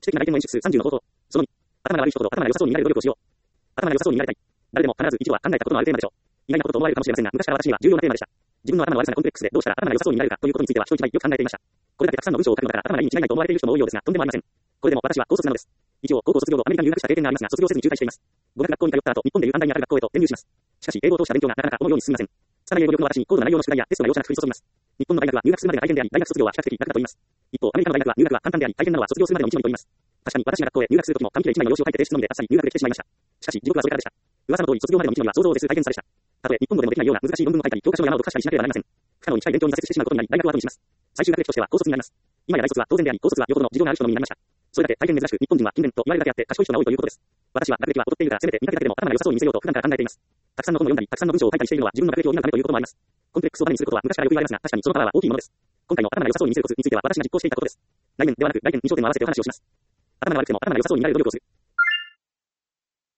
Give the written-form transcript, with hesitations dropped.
知的な外見の演出30の方法。その2、頭が悪い人ほど頭が良さそうに見られる努力をしよう。頭が良さそうに見られたい。誰でも必ず一度は考えたことのあるテーマでしょう。意外なことと思われるかもしれませんが、昔から私には重要なテーマでした。自分の頭の悪さがコンプレックスでどうしたら頭が良さそうに見られるかということについては人一倍よく考えていました。これだけたくさんの文章を書くのだから頭がいいに違いないと思われている人も多いようですが、とんでもありません。これでも私は高卒なのです。一応、高校卒業後アメリカに留学した経験がありますが、卒業せずに中退しています。語学学校に通った後、日本でいう短大にあたる学校へと転入します。しかし、英語を通した勉強がなかなか思うように進みません。拙い英語力の私に高度な内容の宿題やテストが容赦なく降り注ぎます。日本の大学は入学するまでが大変であり、大学卒業は比較的楽だと言います。一方、アメリカの大学は入学は簡単であり、大変なのは卒業するまでの道のりと言います。確かに私が学校へ入学するときも紙切れ一枚の用紙を書いて提出のみであっさり入学できてしまいました。しかし、地獄はそれからでした。噂の通り卒業までの道のりは想像を絶す大変さでした。たとえ日本語でもできないような難しい論文を書いたり、教科書の山を解かしたりしなければなりません。不可能に近い勉強に挫折してしまうことになり、大学を後にします。最終学歴としては高卒になります。今や大卒は当然であり、高卒はよほどの事情がある人のみになりました。それだけ大変珍しく、日本人は勤勉と言われるだけあって賢い人が多いということです。私は学歴は劣っているからせめて見かけだけでも頭が良さそうに見せようと普段から考えています。たくさんの本を読んだり、たくさんの文章を書いたりしているのは自分の学歴を補うためということもあります。コンプレックスをバネにすることは昔からよく言われますが、確かにそのパワーは大きいものです。今回の頭が良さそうに見せるコツについては私が実行していたことです。来年ではなく来年に焦点を合わせてお話をします。頭が悪くても頭が良さそうに見られる努力をする。